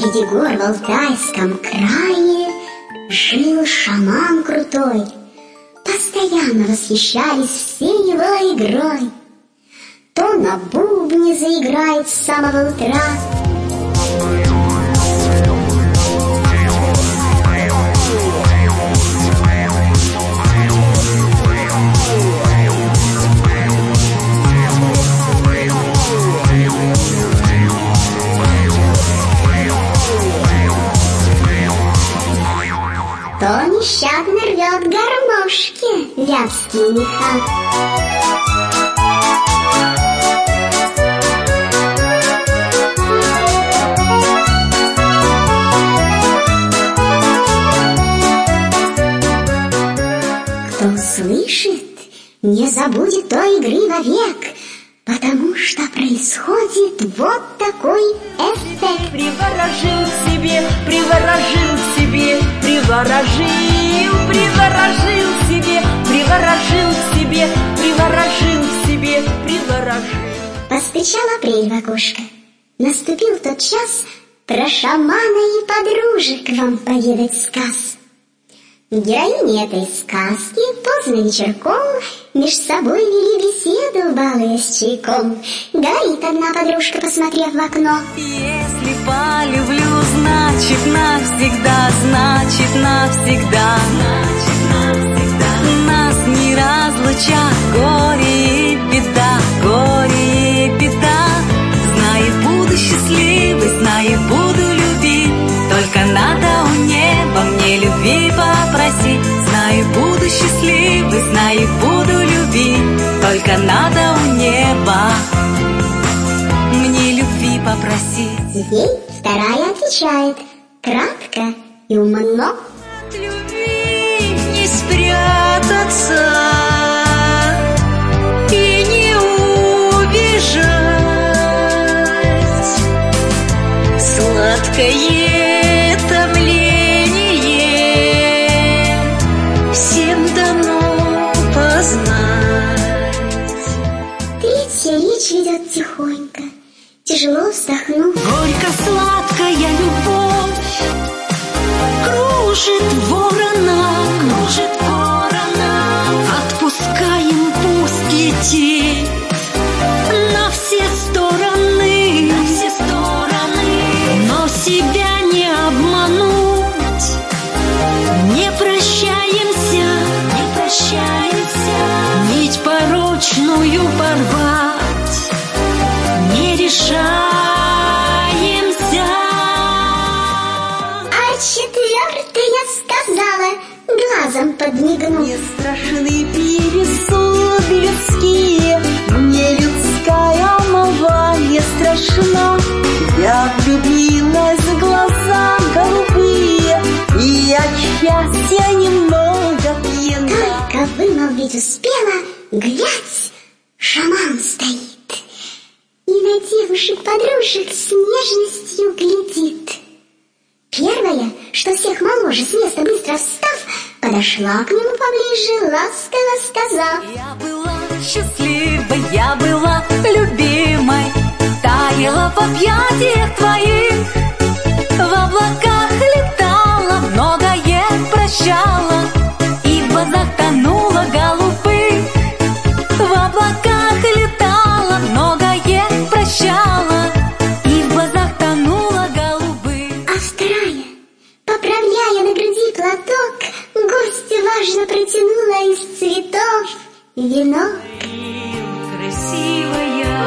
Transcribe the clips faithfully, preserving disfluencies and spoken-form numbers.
Среди гор в Алтайском крае жил шаман крутой. Постоянно восхищались все его игрой. То на бубне заиграет с самого утра, то нещадно рвет гармошки вятские меха. Кто услышит, не забудет той игры вовек, потому что происходит вот такой эффект. Приворожил к себе, приворожил к себе, приворожил, приворожил к себе, приворожил к себе, приворожил к себе, приворожил. Постучал апрель в окошко. Наступил тот час про шамана и подружек вам поведать сказ. Героини этой сказки поздно вечерком меж собой вели беседу, балуясь чайком. Говорит одна подружка, посмотрев в окно: если полюблю, значит навсегда, значит навсегда, значит навсегда. Нас не разлучат горе и беда, горе и беда. Знаю, буду счастливой, знаю, буду любить, только надо у неба мне любви попросить. Знаю, буду счастливой, знаю, буду любить, только надо у неба мне любви попросить. Ей вторая отвечает кратко и умно: от любви не спрятаться и не убежать. Сладкое томление всем дано познать. Третья речь ведет тихонько, тяжело вздохнув: горько-сладкая любовь кружит ворона, кружит ворона. Отпускаем, пусть летит на все стороны, на все стороны. Но себя не обмануть, не прощаемся, не прощаемся. Нить порочную порвать не решаемся. А четвертая сказала, глазом подмигнув: не страшны пересуды людские, мне людская молва не страшна. Я влюбилась в глаза голубые, и от счастья немного пьяна. Только вымолвить успела, глядь, шаман стоит и на девушек-подружек с нежностью глядит. Первая, что всех моложе, с места быстро встав, подошла к нему поближе, ласково сказав: я была счастливой, я была любимой, таяла в объятиях твоих, в облаках летала, многое прощала, и в глазах тонула голубых. В облаках летала, многое прощала, и в глазах тонула голубых. А вторая, поправляя на груди платок, гостю важно протянула из цветов венок. Красивая,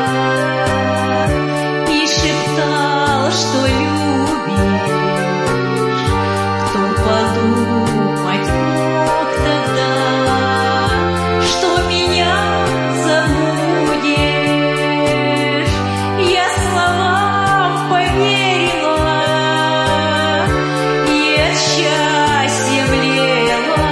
и шептал, что любишь. Кто подумать мог тогда, что меня забудешь? Я словам поверила и от счастья млела,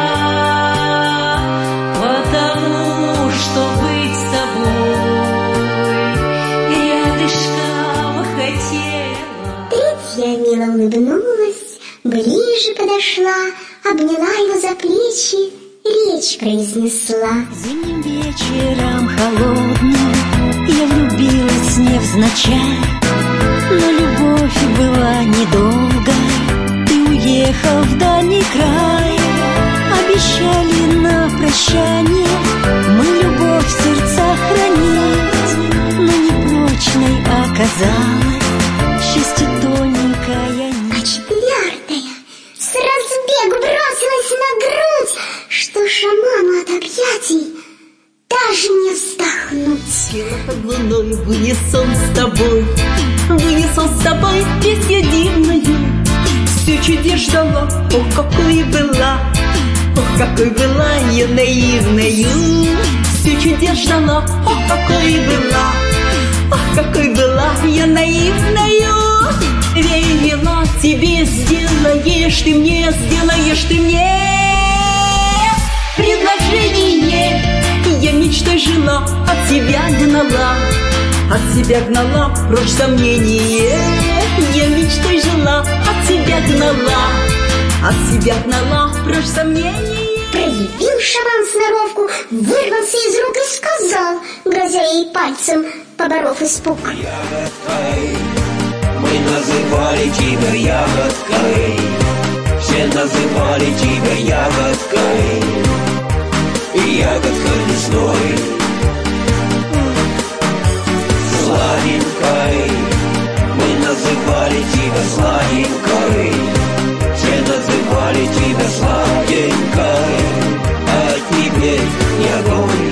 потому что быть с тобой рядышком хотела. Третья мило улыбнулась, ближе подошла, обняла его за плечи, речь произнесла: Зимним вечером холодным я влюбилась невзначай, но любовь любовь была недолгой, ты уехал в дальний край. Обещали на прощание мы любовь в сердцах хранить, но непрочной оказалась счастье тоненькая нить. А четвертая с разбегу бросилась на грудь, что шаману от объятий даже не вздохнуть. Сила под луной в унисон с тобой, в унисон с тобой песню дивную. Все чудес ждала, ох, какой была, ох, какой была я наивною. Все чудес ждала, ох, какой была, ох, какой была я наивною. Верила тебе, сделаешь ты мне, сделаешь ты мне предложение. Я мечтой жила, от тебя гнала, от тебя гнала прочь сомнение. Я мечтой жила, от тебя гнала, от тебя гнала прочь сомнение. Проявил шаман сноровку, вырвался из рук и сказал, грозя ей пальцем, поборов испуг: ягодкой, мы называли тебя ягодкой, все называли тебя ягодкой, ягодкой лесной, сладенькой, мы называли тебя сладенькой, все называли тебя сладенькой, а теперь не огонь.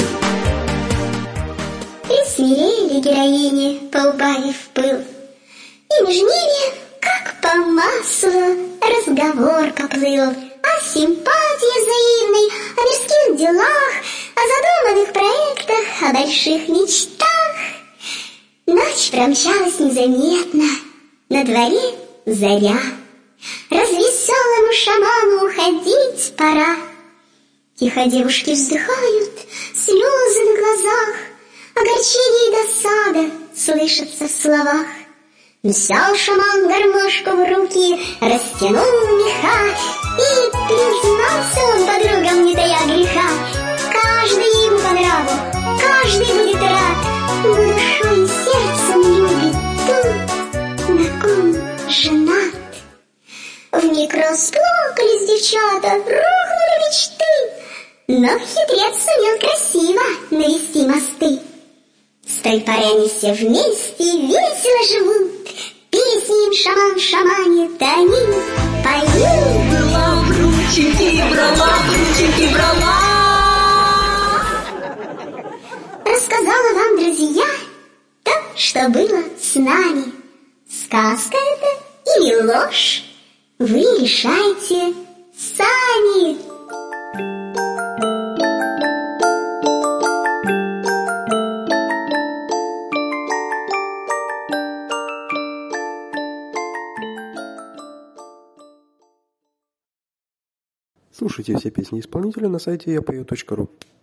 Присмирели героини, поубавив пыл, и между ними, как по маслу, разговор поплыл о симпатии взаимной, о мирских делах, о задуманных проектах, о больших мечтах. Ночь промчалась незаметно, на дворе заря. Развеселому шаману уходить пора. Тихо девушки вздыхают, слезы на глазах, огорчение и досада слышатся в словах. Взял шаман гармошку в руки, растянул меха, и признался он подругам, не тая греха. Каждый ему по нраву, каждый будет рад, но душой и сердцем любит ту, на ком женат. Вмиг расплакались девчата, рухнули мечты, но хитрец сумел красиво навести мосты. С той поры они все вместе весело живут, песни им шаман шаманит, они поют. Была в рученьки, брала, в рученьки брала. Рассказала вам, друзья, то, что было с нами. Сказка это или ложь, вы решайте сами. Слушайте все песни исполнителя на сайте я пою точка ру.